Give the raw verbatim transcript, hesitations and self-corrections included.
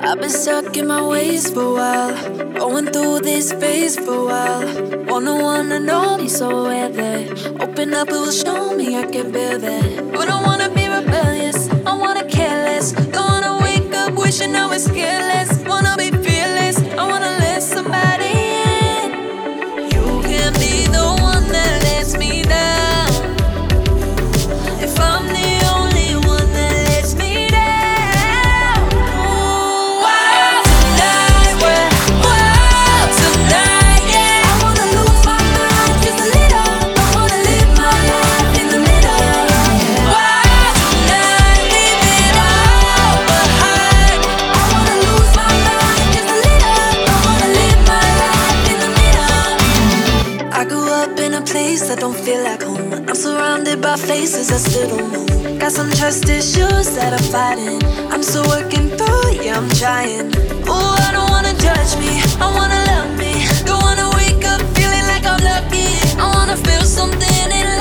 I've been stuck in my ways for a while, going through this phase for a while. Wanna wanna know me so whether open up, it will show me I can bear that. But I wanna be rebellious, I wanna care less. Don't wanna wake up wishing I was careless. Wanna be fearless, I wanna let somebody in. You can be the one that lets me down. If I'm the only one that lets me down. Wild tonight, we're wild tonight, yeah. I wanna lose my mind just a little. I wanna live my life in the middle. Wild tonight, leave it all behind. I wanna lose my mind just a little. I wanna live my life in the middle. I grew up in a place that don't feel like home. I'm surrounded by faces I still don't know. Got some trust issues that I'm fighting. I'm still working through, yeah, I'm trying. Oh, I don't wanna judge me, I wanna love me. Don't wanna wake up feeling like I'm lucky. I wanna feel something in